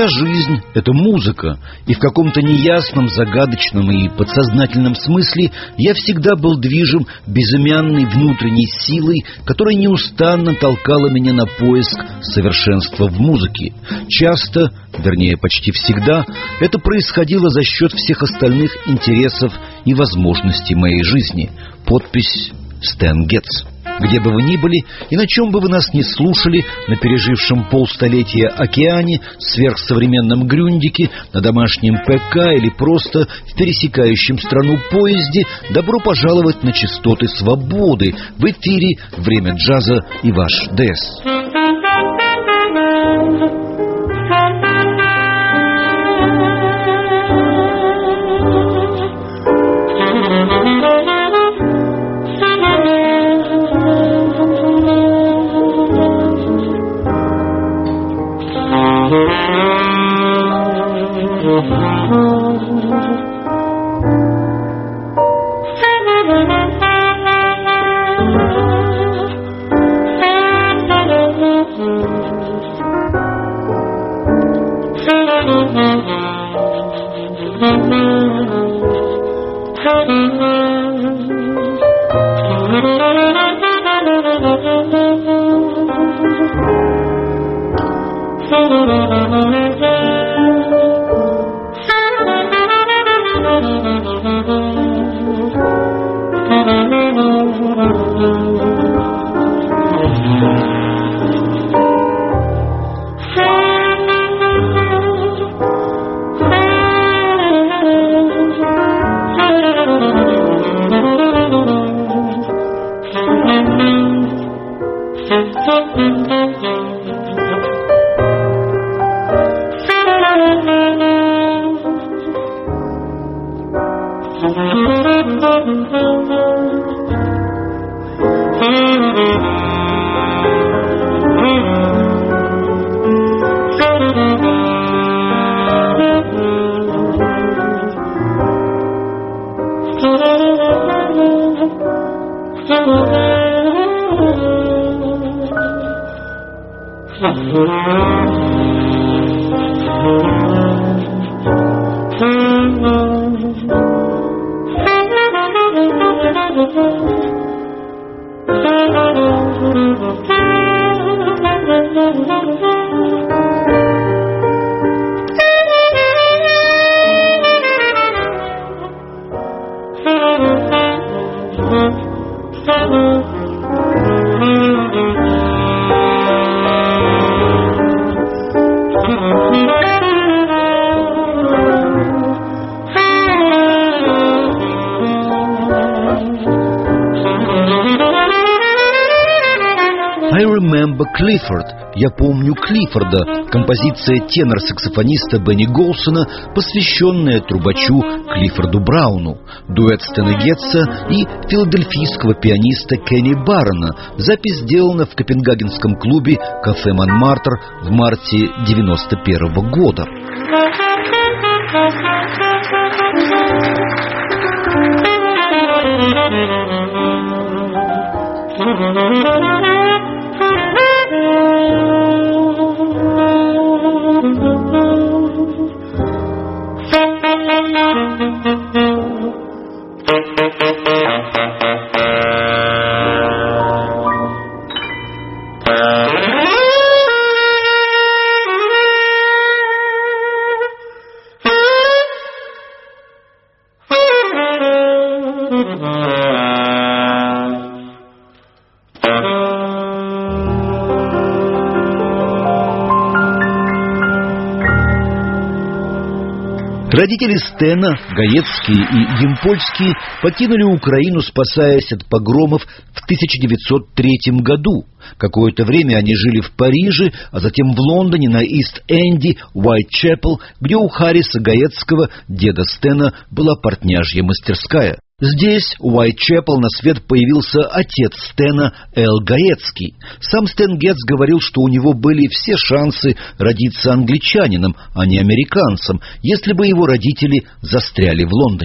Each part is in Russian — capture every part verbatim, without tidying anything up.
Вся жизнь — это музыка, и в каком-то неясном, загадочном и подсознательном смысле я всегда был движим безымянной внутренней силой, которая неустанно толкала меня на поиск совершенства в музыке. Часто, вернее, почти всегда, это происходило за счет всех остальных интересов и возможностей моей жизни. Подпись «Стэн Гетц». Где бы вы ни были и на чем бы вы нас ни слушали, на пережившем полстолетия океане, сверхсовременном Грюндике, на домашнем ПК или просто в пересекающем страну поезде, добро пожаловать на частоты свободы. В эфире «Время джаза» и ваш ДЭС. I remember Clifford. Я помню Клиффорда. Композиция тенор-саксофониста Бенни Голсона, посвященная трубачу Клиффорду Брауну. Дуэт Стэна Гетца и филадельфийского пианиста Кенни Баррона. Запись сделана в копенгагенском клубе «Кафе Монмартр» в марте девяносто первого года. Родители Стэна, Гаецкие и Ямпольские, покинули Украину, спасаясь от погромов в тысяча девятьсот третьем году. Какое-то время они жили в Париже, а затем в Лондоне на Ист-Энде, Уайтчепел, где у Харриса Гаецкого, деда Стэна, была портняжья мастерская. Здесь, у Уайтчепел, на свет появился отец Стэна, Эл Гаецкий. Сам Стэн Гетц говорил, что у него были все шансы родиться англичанином, а не американцем, если бы его родители застряли в Лондоне.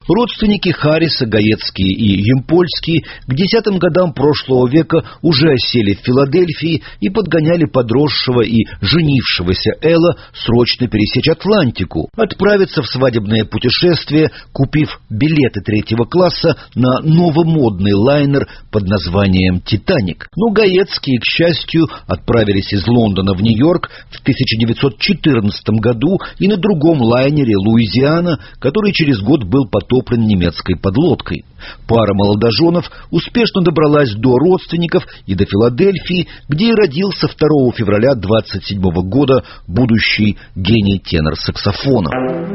Родственники Харриса, Гаецкие и Ямпольские, к десятым годам прошлого века уже осели в Филадельфии и подгоняли подросшего и женившегося Элла срочно пересечь Атлантику, отправиться в свадебное путешествие, купив билеты третьего класса на новомодный лайнер под названием «Титаник». Но Гаецкие, к счастью, отправились из Лондона в Нью-Йорк в тысяча девятьсот четырнадцатом году и на другом лайнере «Луизиана», который через год был потоплен немецкой подлодкой. Пара молодоженов успешно добралась до родственников и до Филадельфии, где и родился второго февраля двадцать седьмого года будущий гений тенор-саксофона.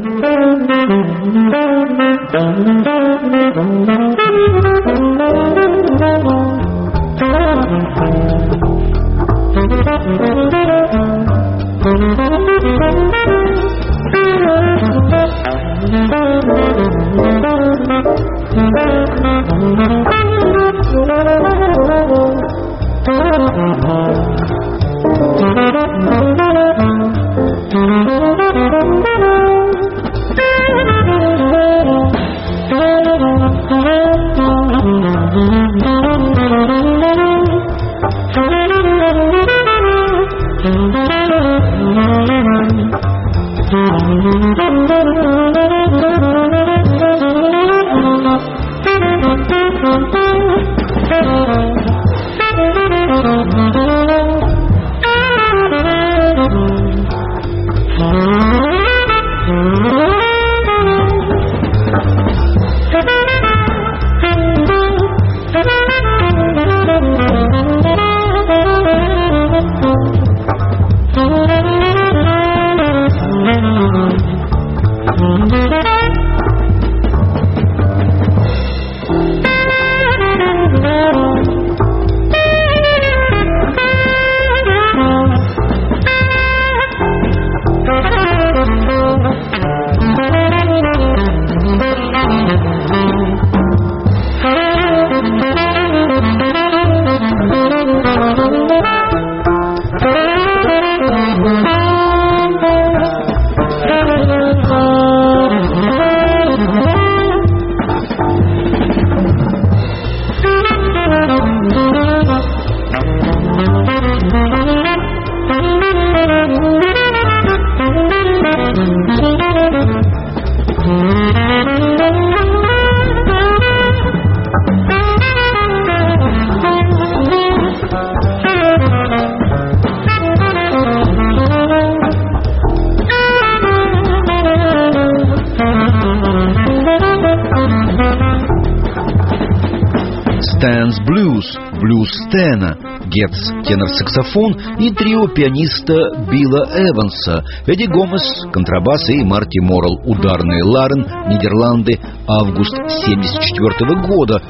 Stan's Blues, блюз Стэна, Гетц, тенор-саксофон и трио пианиста Билла Эванса, Эдди Гомес, контрабас и Марти Моррелл, ударные Ларен, Нидерланды, август семьдесят четвёртого года.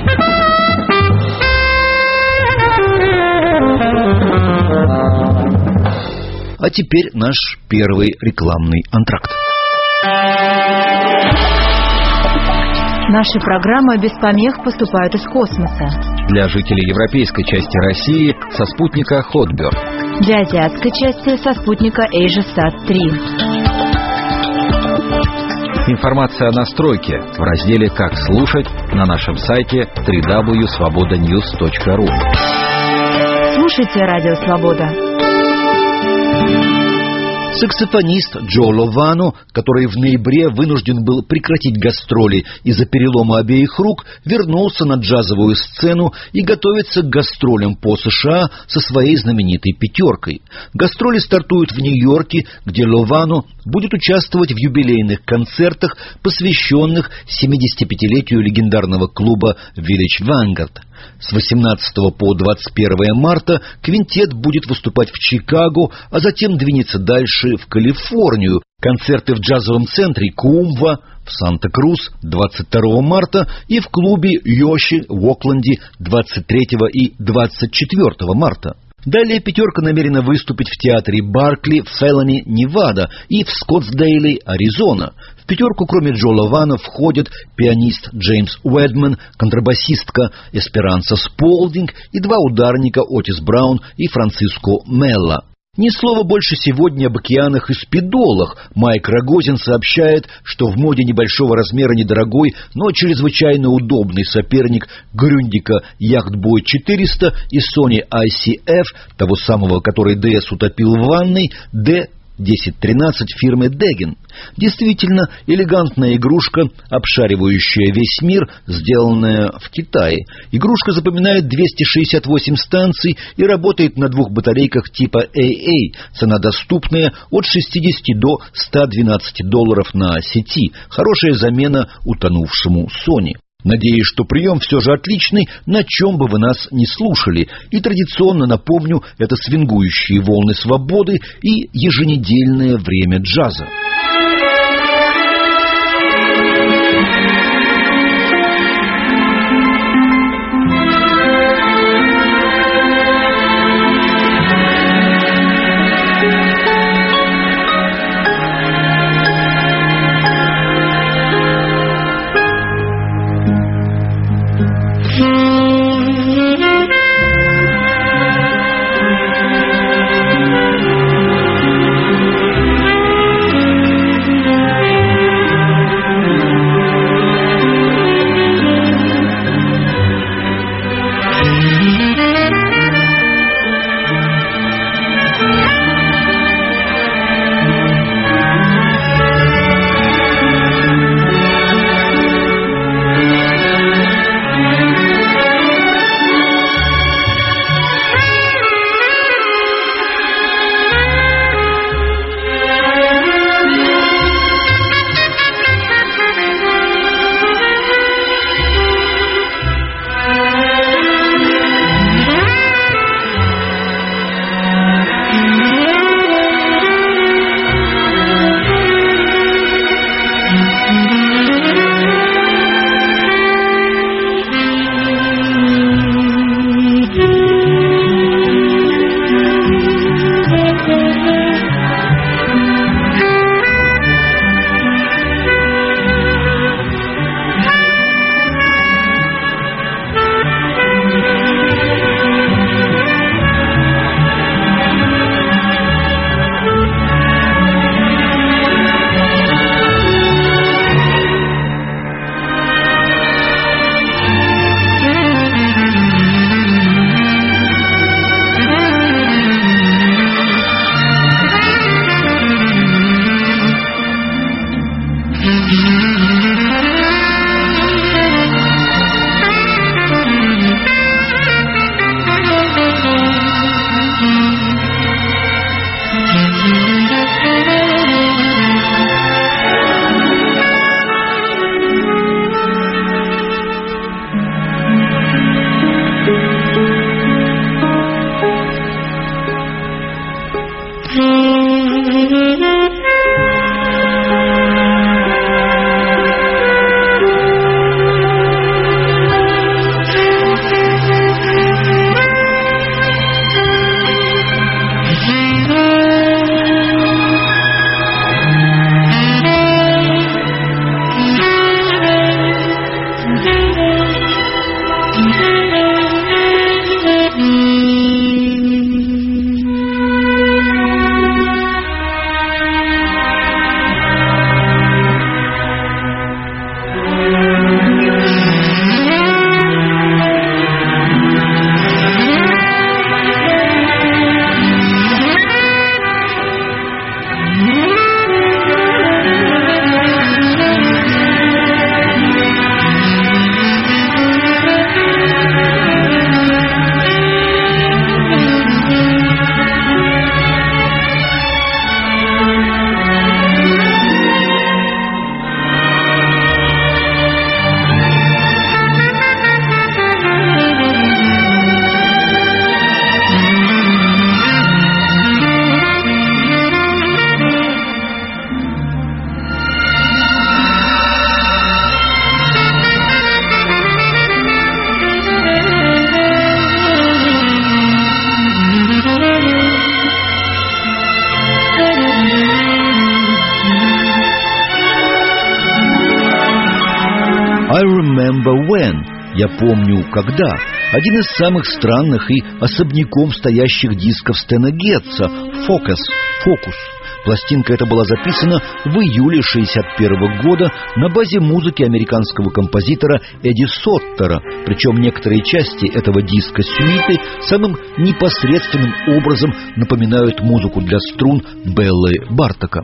А теперь наш первый рекламный антракт. Наши программы без помех поступают из космоса. Для жителей европейской части России со спутника Hotbird. Для азиатской части со спутника AsiaSat три. Информация о настройке в разделе «Как слушать» на нашем сайте дабл ю дабл ю дабл ю точка свобода ньюс точка ру. Слушайте Радио Свобода. Саксофонист Джо Ловано, который в ноябре вынужден был прекратить гастроли из-за перелома обеих рук, вернулся на джазовую сцену и готовится к гастролям по США со своей знаменитой пятеркой. Гастроли стартуют в Нью-Йорке, где Ловано будет участвовать в юбилейных концертах, посвященных семидесятипятилетию легендарного клуба Village Vanguard. С восемнадцатого по двадцать первое марта квинтет будет выступать в Чикаго, а затем двинется дальше в Калифорнию. Концерты в джазовом центре Куумва в Санта-Крус двадцать второго марта и в клубе Йоши в Окленде двадцать третьего и двадцать четвёртого марта. Далее пятерка намерена выступить в театре Баркли в Феллони, Невада и в Скоттсдейле, Аризона. В пятерку, кроме Джо Ловано, входят пианист Джеймс Уэдман, контрабасистка Эсперанса Сполдинг и два ударника Отис Браун и Франциско Мелла. Ни слова больше сегодня об океанах и спидолах. Майк Рогозин сообщает, что в моде небольшого размера недорогой, но чрезвычайно удобный соперник Грюндика Yachtboy четыреста и Sony ай си эф, того самого, который ди эс утопил в ванной, D десять тринадцать фирмы Degen. Действительно, элегантная игрушка, обшаривающая весь мир, сделанная в Китае. Игрушка запоминает двести шестьдесят восемь станций и работает на двух батарейках типа эй эй. Цена доступная от шестидесяти до ста двенадцати долларов на сети. Хорошая замена утонувшему Sony. Надеюсь, что прием все же отличный, на чем бы вы нас ни слушали. И традиционно напомню, это свингующие волны свободы и еженедельное время джаза. I remember when. Я помню, когда. один из самых странных и особняком стоящих дисков Стэна Гетца «Фокус». «Фокус». Пластинка эта была записана в июле шестьдесят первого года на базе музыки американского композитора Эдди Соттера. Причем некоторые части этого диска сюиты самым непосредственным образом напоминают музыку для струн Беллы Бартока.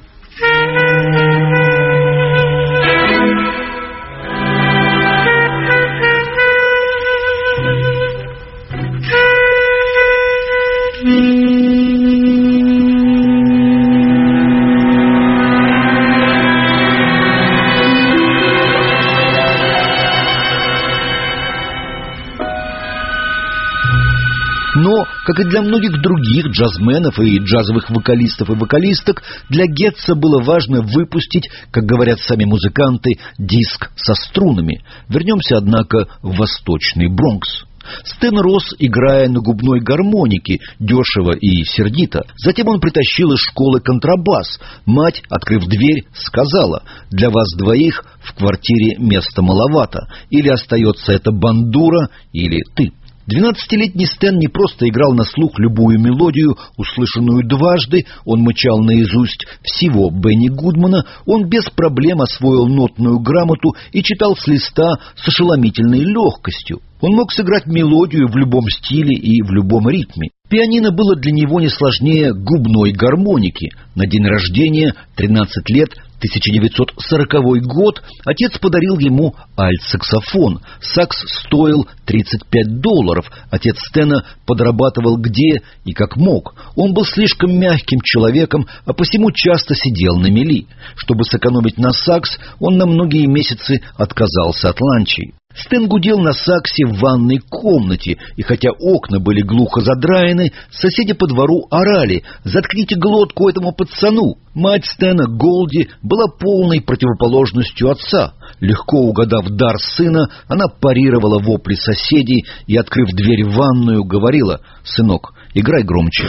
Но, как и для многих других джазменов и джазовых вокалистов и вокалисток, для Гетца было важно выпустить, как говорят сами музыканты, диск со струнами. Вернемся, однако, в восточный Бронкс. Стэн рос, играя на губной гармонике, дешево и сердито. Затем он притащил из школы контрабас. Мать, открыв дверь, сказала: «Для вас двоих в квартире места маловато. Или остается эта бандура, или ты». Двенадцатилетний Стэн не просто играл на слух любую мелодию, услышанную дважды, он мычал наизусть всего Бенни Гудмана, он без проблем освоил нотную грамоту и читал с листа с ошеломительной легкостью. Он мог сыграть мелодию в любом стиле и в любом ритме. Пианино было для него не сложнее губной гармоники. На день рождения, тринадцать лет, тысяча девятьсот сороковой год, отец подарил ему альт-саксофон. Сакс стоил тридцать пять долларов. Отец Стэна подрабатывал где и как мог. Он был слишком мягким человеком, а посему часто сидел на мели. Чтобы сэкономить на сакс, он на многие месяцы отказался от ланчей. Стэн гудел на саксе в ванной комнате, и хотя окна были глухо задраены, соседи по двору орали: «Заткните глотку этому пацану!». Мать Стэна, Голди, была полной противоположностью отца. Легко угадав дар сына, она парировала вопли соседей и, открыв дверь в ванную, говорила: «Сынок, играй громче».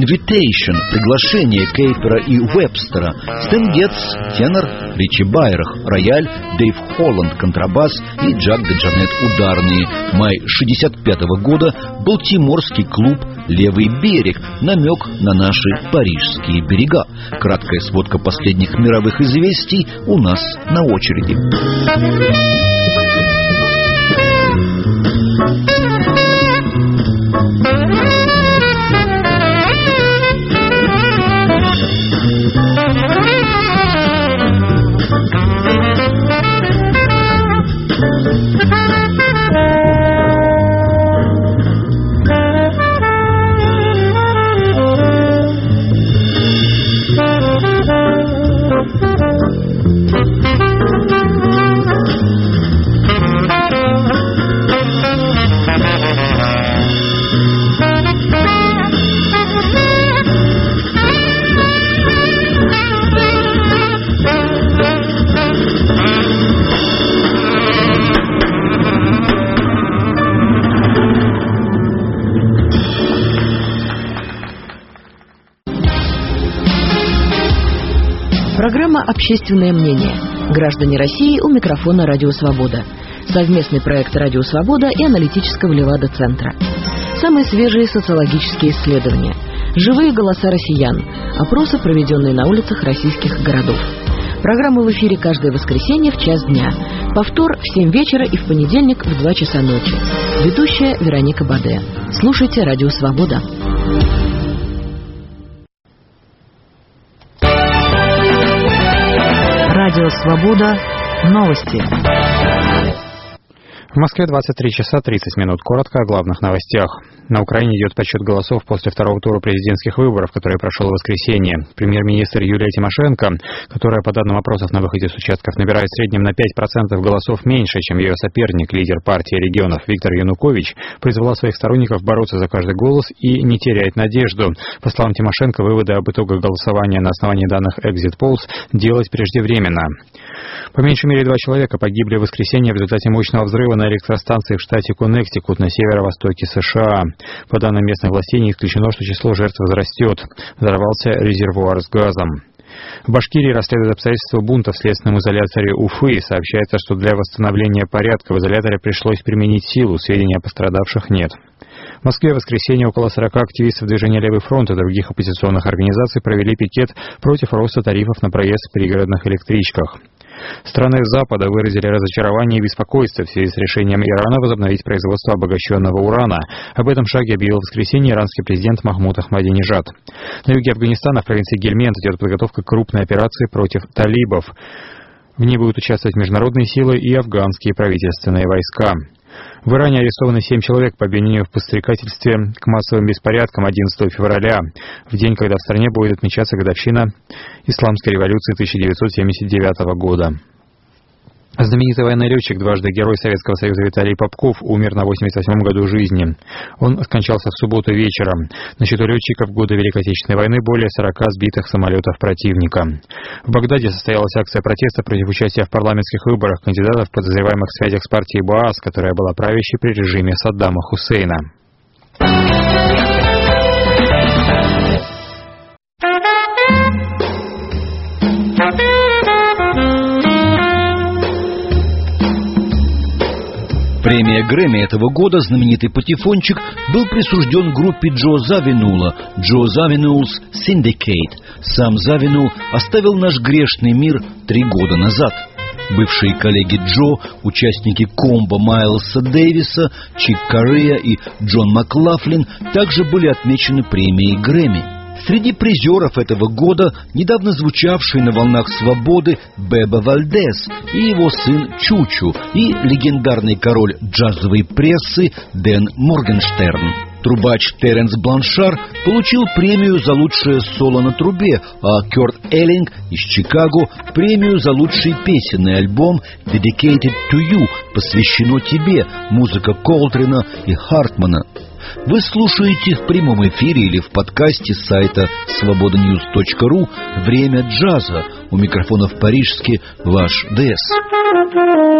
Invitation, приглашение Кейпера и Вебстера, Стэн Гетц, тенор, Ричи Байрах, рояль, Дэйв Холланд, контрабас и Джак Деджанет, ударные. Май шестьдесят пятого года, Балтиморский клуб «Левый берег», намек на наши парижские берега. Краткая сводка последних мировых известий у нас на очереди. Программа «Общественное мнение». Граждане России у микрофона «Радио Свобода». Совместный проект «Радио Свобода» и аналитического Левада-центра. Самые свежие социологические исследования. Живые голоса россиян. Опросы, проведенные на улицах российских городов. Программа в эфире каждое воскресенье в час дня. Повтор в семь вечера и в понедельник в два часа ночи. Ведущая Вероника Баде. Слушайте «Радио Свобода». Радио Свобода. Новости. В Москве двадцать три часа тридцать минут. Коротко о главных новостях. На Украине идет подсчет голосов после второго тура президентских выборов, который прошел в воскресенье. Премьер-министр Юлия Тимошенко, которая по данным опросов на выходе с участков набирает в среднем на пять процентов голосов меньше, чем ее соперник, лидер партии регионов Виктор Янукович, призвала своих сторонников бороться за каждый голос и не терять надежду. По словам Тимошенко, выводы об итогах голосования на основании данных Exit Polls делать преждевременно. По меньшей мере два человека погибли в воскресенье в результате мощного взрыва на электростанции в штате Коннектикут на северо-востоке США. По данным местных властей, не исключено, что число жертв возрастет. Взорвался резервуар с газом. В Башкирии расследуют обстоятельства бунта в следственном изоляторе Уфы. Сообщается, что для восстановления порядка в изоляторе пришлось применить силу. Сведений о пострадавших нет. В Москве в воскресенье около сорока активистов движения «Левый фронт» и других оппозиционных организаций провели пикет против роста тарифов на проезд в пригородных электричках. Страны Запада выразили разочарование и беспокойство в связи с решением Ирана возобновить производство обогащенного урана. Об этом шаге объявил в воскресенье иранский президент Махмуд Ахмадинежад. На юге Афганистана, в провинции Гельмент, идет подготовка к крупной операции против талибов. В ней будут участвовать международные силы и афганские правительственные войска. В Иране арестованы семь человек по обвинению в подстрекательстве к массовым беспорядкам одиннадцатого февраля, в день, когда в стране будет отмечаться годовщина Исламской революции тысяча девятьсот семьдесят девятого года. Знаменитый военный летчик, дважды Герой Советского Союза Виталий Попков умер на восемьдесят восьмом году жизни. Он скончался в субботу вечером. На счету летчиков в годы Великой Отечественной войны более сорока сбитых самолетов противника. В Багдаде состоялась акция протеста против участия в парламентских выборах кандидатов, подозреваемых в связях с партией Баас, которая была правящей при режиме Саддама Хусейна. Премия Грэмми этого года знаменитый патефончик был присужден группе Джо Завинула «Джо Завинул's Syndicate». Сам Завинул оставил наш грешный мир три года назад. Бывшие коллеги Джо, участники комбо Майлса Дэвиса, Чик Корея и Джон Маклафлин также были отмечены премией Грэмми. Среди призеров этого года недавно звучавший на волнах свободы Беба Вальдес и его сын Чучу и легендарный король джазовой прессы Дэн Моргенштерн. Трубач Теренс Бланшар получил премию за лучшее соло на трубе, а Кёрт Эллинг из Чикаго – премию за лучший песенный альбом «Dedicated to You» посвящено тебе, музыка Колтрина и Хартмана. Вы слушаете в прямом эфире или в подкасте с сайта свобода ньюс точка ру «Время джаза». У микрофона в Парижске ваш ДС.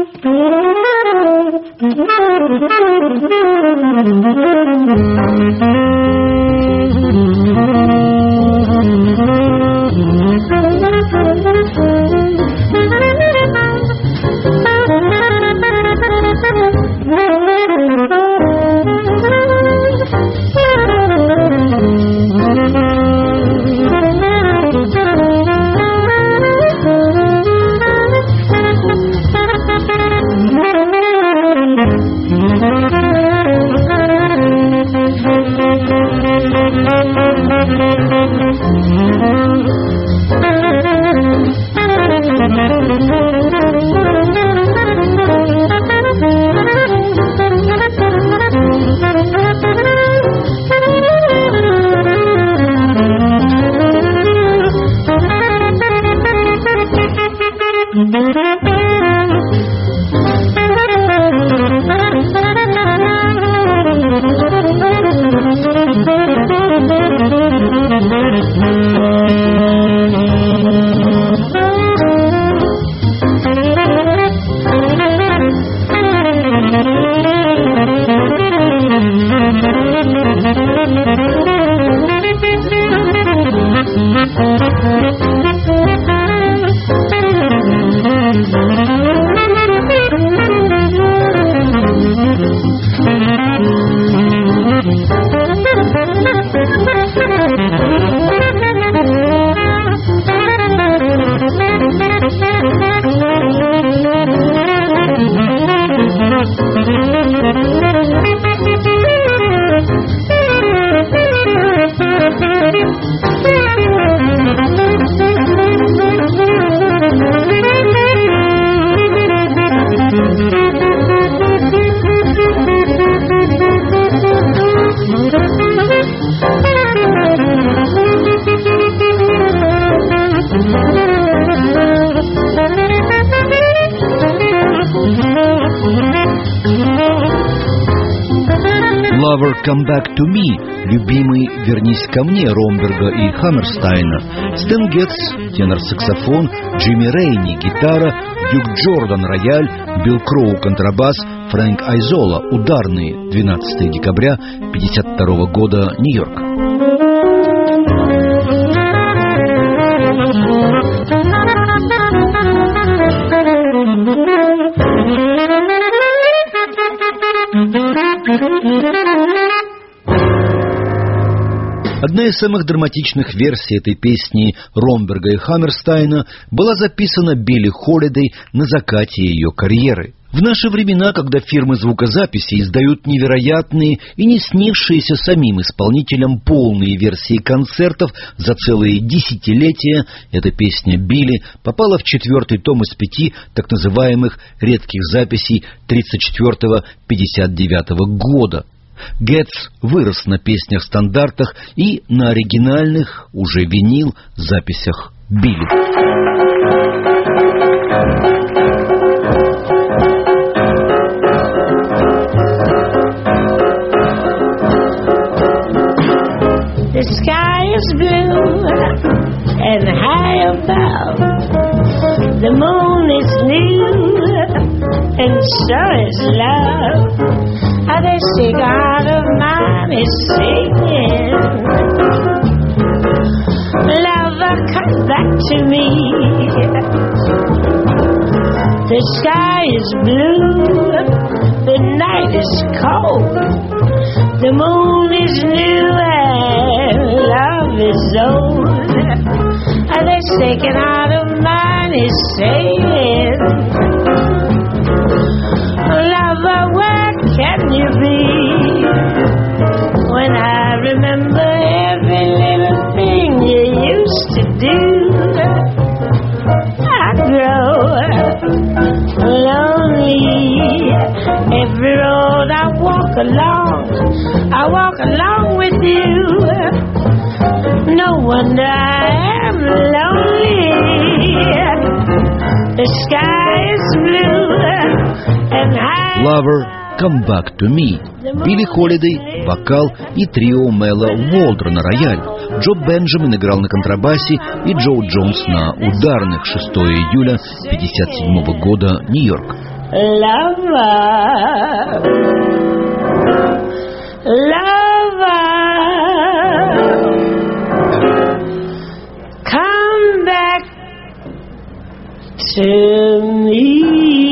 Lover, Come Back to Me, любимый, вернись ко мне Ромберга и Хаммерстайна, Стэн Гетц, тенор-саксофон, Джимми Рейни, гитара, Дюк Джордан, рояль, Билл Кроу, контрабас, Фрэнк Айзола, ударные, двенадцатого декабря пятьдесят второго года, Нью-Йорк. Одна из самых драматичных версий этой песни Ромберга и Хаммерстайна была записана Билли Холидей на закате ее карьеры. В наши времена, когда фирмы звукозаписи издают невероятные и не снившиеся самим исполнителям полные версии концертов за целые десятилетия, эта песня Билли попала в четвертый том из пяти так называемых редких записей тридцать четвёртого — пятьдесят девятого года. Гетц вырос на песнях-стандартах и на оригинальных, уже винил, записях Билли. The sky is blue and high above. The moon is new and so is love. This God of mine is singing. Lover, come back to me. The sky is blue, the night is cold. The moon is new and love is old. This second heart of mine is saying, lover, where can you be? When I remember every little thing you used to do, I grow lonely. Every road I walk along, I walk along with you. No wonder I am lonely. The sky is blue and high. Lover, Come Back to Me. Билли Холидей, вокал и трио Мэла Уолдера на рояль. Джо Бенджамин играл на контрабасе и Джо Джонс на ударных. шестого июля пятьдесят седьмого года, Нью-Йорк. lover, lover, come back to me.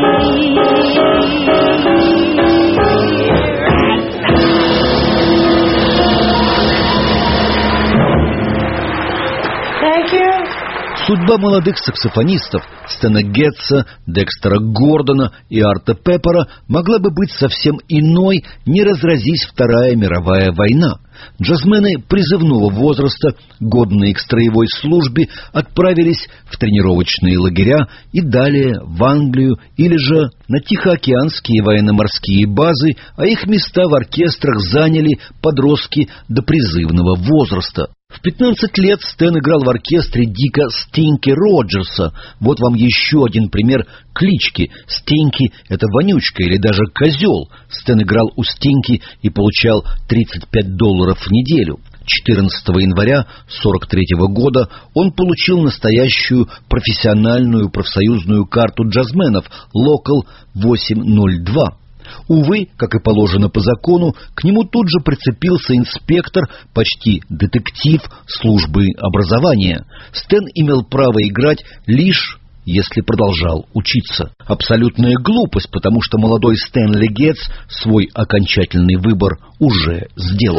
Thank you. Судьба молодых саксофонистов Стэна Гетца, Декстера Гордона и Арта Пеппера могла бы быть совсем иной, не разразись Вторая мировая война. Джазмены призывного возраста, годные к строевой службе, отправились в тренировочные лагеря и далее в Англию или же на Тихоокеанские военно-морские базы, а их места в оркестрах заняли подростки до призывного возраста. В пятнадцать лет Стэн играл в оркестре Дика Стинки Роджерса. Вот вам еще один пример клички. Стинки — это вонючка или даже козел. Стэн играл у Стинки и получал тридцать пять долларов в неделю. четырнадцатого января сорок третьего года он получил настоящую профессиональную профсоюзную карту джазменов Local восемь ноль два. Увы, как и положено по закону, к нему тут же прицепился инспектор, почти детектив службы образования. Стэн имел право играть лишь если продолжал учиться. Абсолютная глупость, потому что молодой Стэнли Гетц свой окончательный выбор уже сделал.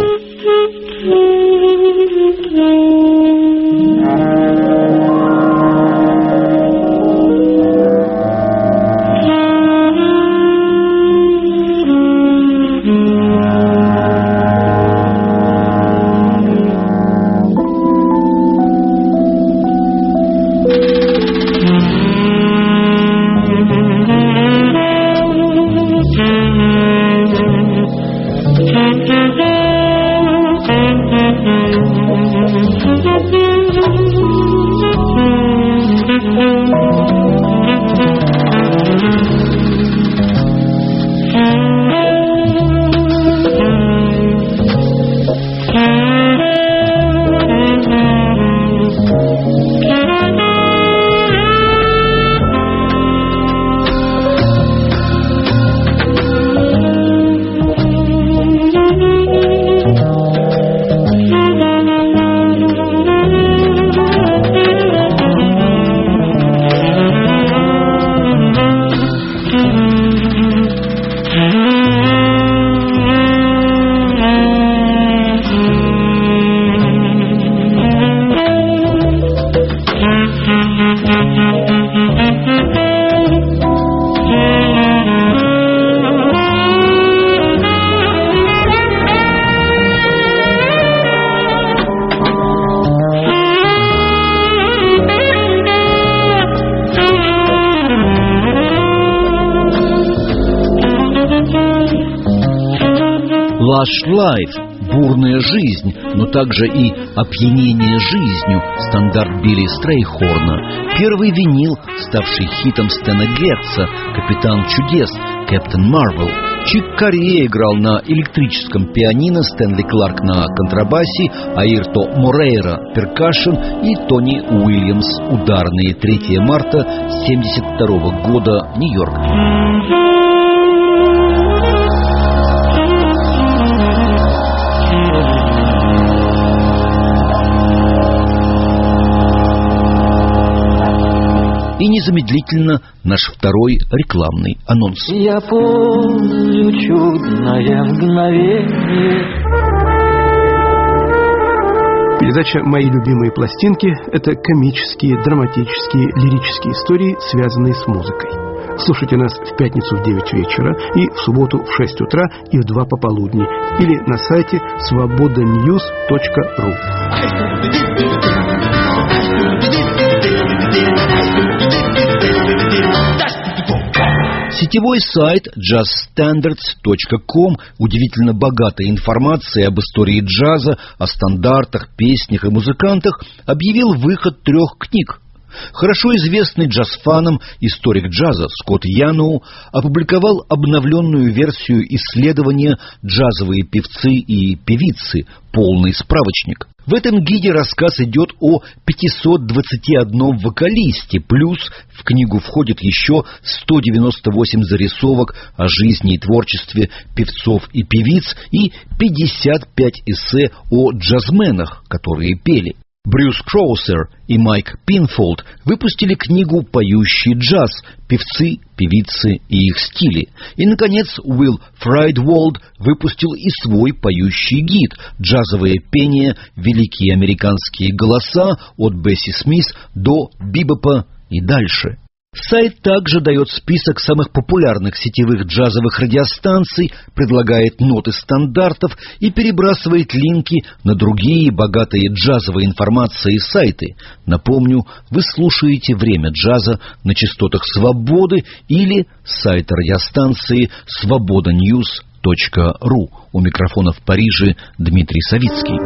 Lush Life — бурная жизнь, но также и опьянение жизнью, стандарт Билли Стрейхорна. Первый винил, ставший хитом Стэна Гетца, Капитан Чудес, Кэптен Марвел. Чик Кория играл на электрическом пианино, Стэнли Кларк на контрабасе, Аирто Морейра перкашн и Тони Уильямс ударные. третьего марта семьдесят второго года, Нью-Йорк. И незамедлительно наш второй рекламный анонс. Я помню чудное мгновение. Передача «Мои любимые пластинки» — это комические, драматические, лирические истории, связанные с музыкой. Слушайте нас в пятницу в девять вечера и в субботу в шесть утра и в два пополудни. Или на сайте свобода ньюс точка ру. Сетевой сайт джаз стандардс точка ком, удивительно богатой информацией об истории джаза, о стандартах, песнях и музыкантах, объявил выход трех книг. Хорошо известный джаз-фанам историк джаза Скотт Яноу опубликовал обновленную версию исследования «Джазовые певцы и певицы. Полный справочник». В этом гиде рассказ идет о пятистах двадцати одном вокалисте, плюс в книгу входит еще сто девяносто восемь зарисовок о жизни и творчестве певцов и певиц и пятьдесят пять эссе о джазменах, которые пели. Брюс Кроусер и Майк Пинфолд выпустили книгу «Поющий джаз. Певцы, певицы и их стили». И, наконец, Уилл Фрайдволд выпустил и свой поющий гид «Джазовое пение. Великие американские голоса» от Бесси Смис до бибопа и дальше. Сайт также дает список самых популярных сетевых джазовых радиостанций, предлагает ноты стандартов и перебрасывает линки на другие богатые джазовой информацией сайты. Напомню, вы слушаете «Время джаза» на частотах «Свободы» или сайта радиостанции свобода ньюс точка ру. У микрофона в Париже Дмитрий Савицкий.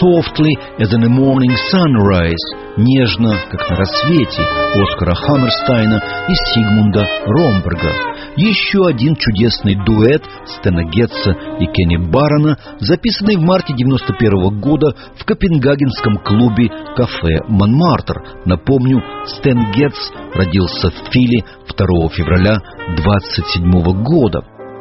«Softly as in a morning sunrise», «Нежно, как на рассвете» Оскара Хаммерстайна и Сигмунда Ромберга. Еще один чудесный дуэт Стэна Гетца и Кенни Баррона, записанный в марте девяносто первого года в копенгагенском клубе «Кафе Монмартр». Напомню, Стэн Гетц родился в Филе второго февраля двадцать седьмого года.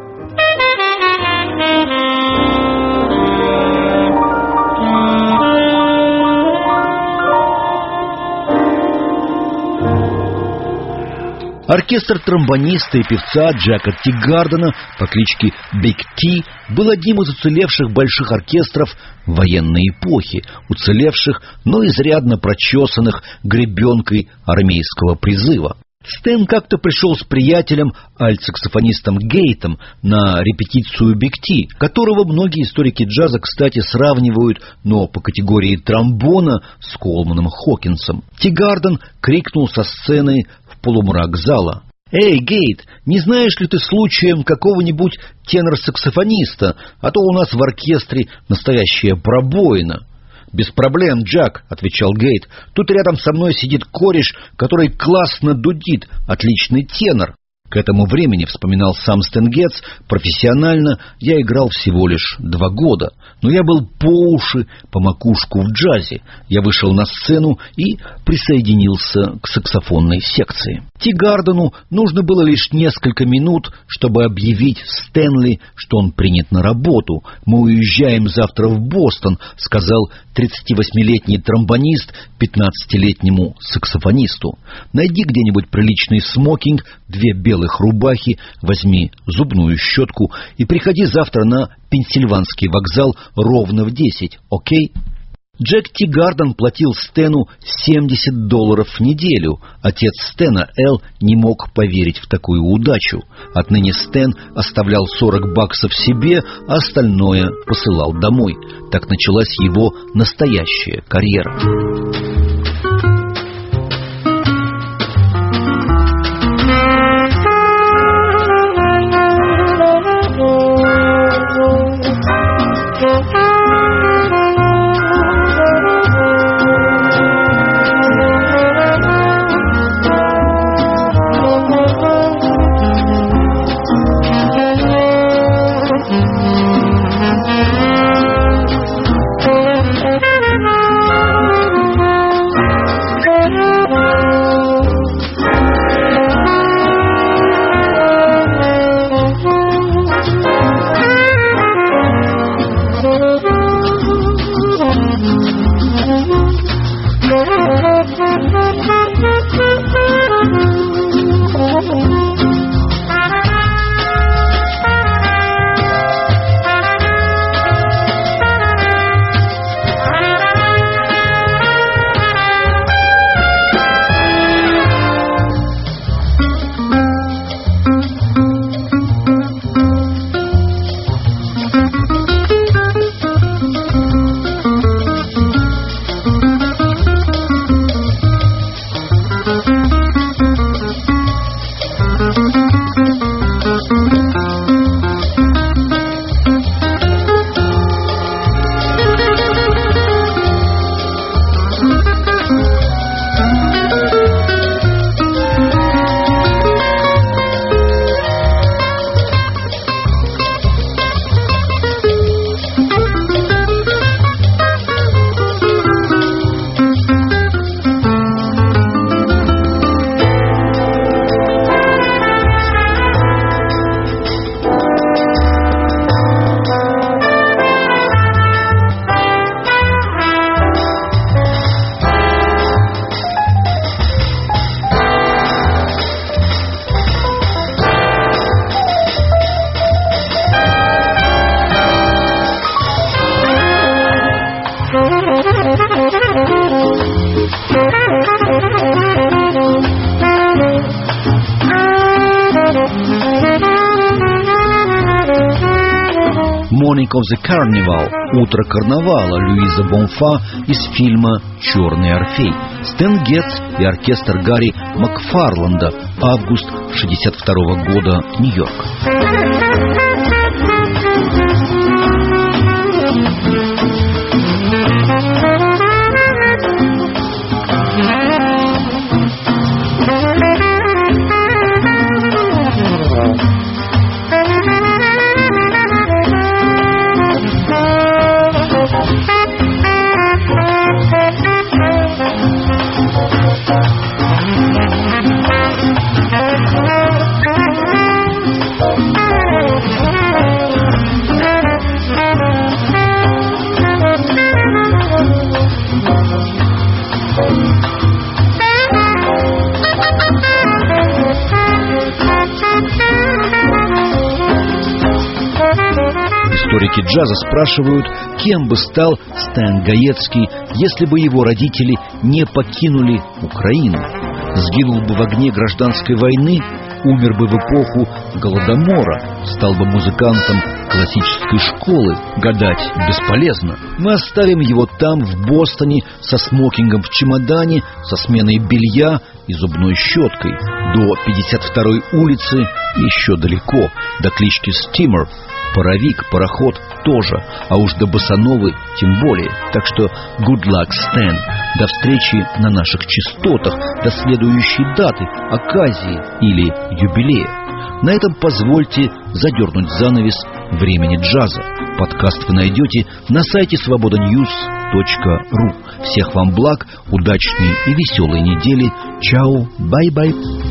Оркестр тромбониста и певца Джека Тигардена по кличке Биг Ти был одним из уцелевших больших оркестров военной эпохи, уцелевших, но изрядно прочесанных гребенкой армейского призыва. Стэн как-то пришел с приятелем, альт-саксофонистом Гейтом, на репетицию Биг Ти, которого многие историки джаза, кстати, сравнивают, но по категории тромбона, с Колманом Хокинсом. Тигарден крикнул со сцены в полумрак зала: «Эй, Гейт, не знаешь ли ты случаем какого-нибудь тенор-саксофониста, а то у нас в оркестре настоящая пробоина». «Без проблем, Джак», — отвечал Гейт. «Тут рядом со мной сидит кореш, который классно дудит, отличный тенор». К этому времени, вспоминал сам Стэн Гетц, профессионально я играл всего лишь два года, но я был по уши, по макушку в джазе. Я вышел на сцену и присоединился к саксофонной секции. Тигардену нужно было лишь несколько минут, чтобы объявить Стэнли, что он принят на работу. «Мы уезжаем завтра в Бостон», — сказал тридцативосьмилетний тромбонист пятнадцатилетнему саксофонисту. «Найди где-нибудь приличный смокинг, две белых рубахи, возьми зубную щетку и приходи завтра на Пенсильванский вокзал ровно в десять, окей?» Джек Тигарден платил Стэну семьдесят долларов в неделю. Отец Стэна, Эл, не мог поверить в такую удачу. Отныне Стэн оставлял сорок баксов себе, а остальное посылал домой. Так началась его настоящая карьера. «Morning of the Carnival», «Утро карнавала» Луиза Бонфа из фильма «Черный Орфей». Стэн Гетц и оркестр Гарри Макфарланда. Август шестьдесят второго года, Нью-Йорк. Thank you. Историки джаза спрашивают, кем бы стал Стэн Гаецкий, если бы его родители не покинули Украину. Сгинул бы в огне гражданской войны, умер бы в эпоху Голодомора, стал бы музыкантом классической школы. Гадать бесполезно. Мы оставим его там, в Бостоне, со смокингом в чемодане, со сменой белья и зубной щеткой. До пятьдесят второй улицы еще далеко, до клички Стимер. Паровик, пароход тоже, а уж до босановы тем более. Так что good luck, Стэн. До встречи на наших частотах, до следующей даты, оказии или юбилея. На этом позвольте задернуть занавес времени джаза. Подкаст вы найдете на сайте свобода ньюс точка ру. Всех вам благ, удачной и веселой недели. Чао, бай-бай.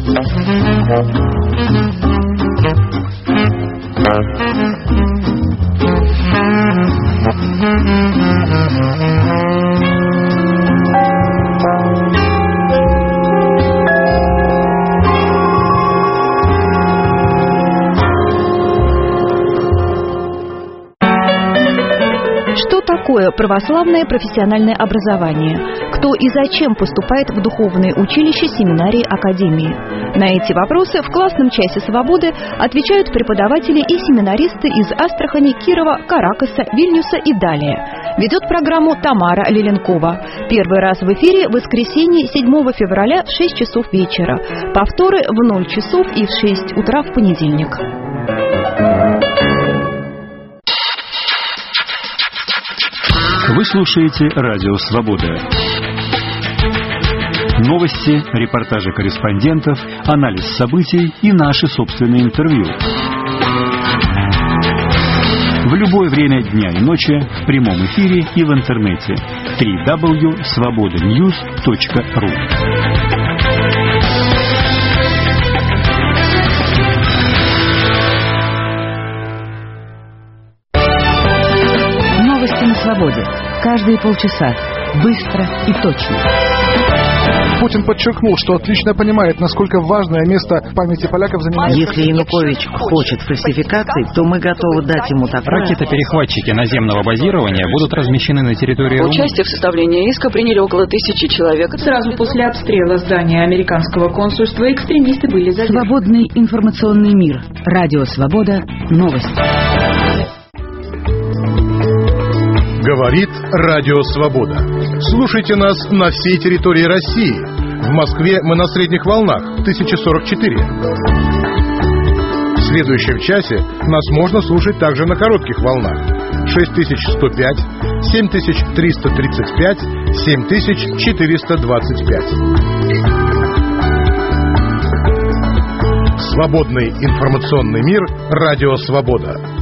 Что такое православное профессиональное образование? Кто и зачем поступает в духовные училища, семинарии, академии? На эти вопросы в классном часе свободы отвечают преподаватели и семинаристы из Астрахани, Кирова, Каракаса, Вильнюса и далее. Ведет программу Тамара Леленкова. Первый раз в эфире в воскресенье седьмого февраля в шесть часов вечера. Повторы в ноль часов и в шесть утра в понедельник. Вы слушаете Радио Свобода. Новости, репортажи корреспондентов, анализ событий и наши собственные интервью. В любое время дня и ночи, в прямом эфире и в интернете. дабл ю дабл ю дабл ю точка свобода ньюс точка ру. Новости на свободе. Каждые полчаса. Быстро и точно. Путин подчеркнул, что отлично понимает, насколько важное место в памяти поляков занимает... Если Янукович хочет фальсификаций, то мы готовы дать ему такое. Ракеты-перехватчики наземного базирования будут размещены на территории Румынии. Участие в составлении иска приняли около тысячи человек. Сразу после обстрела здания американского консульства экстремисты были задержаны. Свободный информационный мир. Радио Свобода. Новости. Говорит Радио Свобода. Слушайте нас на всей территории России. В Москве мы на средних волнах тысяча сорок четыре. В следующем часе нас можно слушать также на коротких волнах шесть тысяч сто пять, семь тысяч триста тридцать пять, семь тысяч четыреста двадцать пять. Свободный информационный мир. Радио Свобода.